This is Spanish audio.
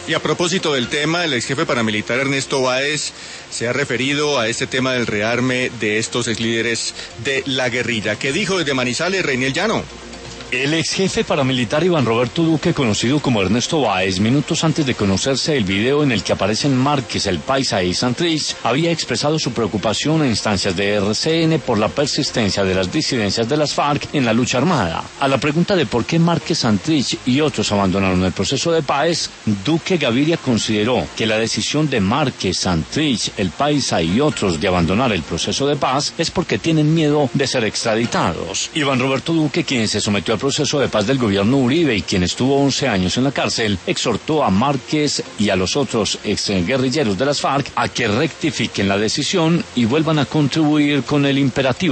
Y a propósito del tema, el ex jefe paramilitar Ernesto Báez se ha referido a este tema del rearme de estos ex líderes de la guerrilla. ¿Qué dijo desde Manizales, Reiniel Llano? El ex jefe paramilitar Iván Roberto Duque, conocido como Ernesto Báez, minutos antes de conocerse el video en el que aparecen Márquez, El Paisa y Santrich, había expresado su preocupación a instancias de RCN por la persistencia de las disidencias de las FARC en la lucha armada. A la pregunta de por qué Márquez, Santrich y otros abandonaron el proceso de paz, Duque Gaviria consideró que la decisión de Márquez, Santrich, El Paisa y otros de abandonar el proceso de paz es porque tienen miedo de ser extraditados. Iván Roberto Duque, quien se sometió al proceso de paz del gobierno Uribe y quien estuvo 11 años en la cárcel, exhortó a Márquez y a los otros exguerrilleros de las FARC a que rectifiquen la decisión y vuelvan a contribuir con el imperativo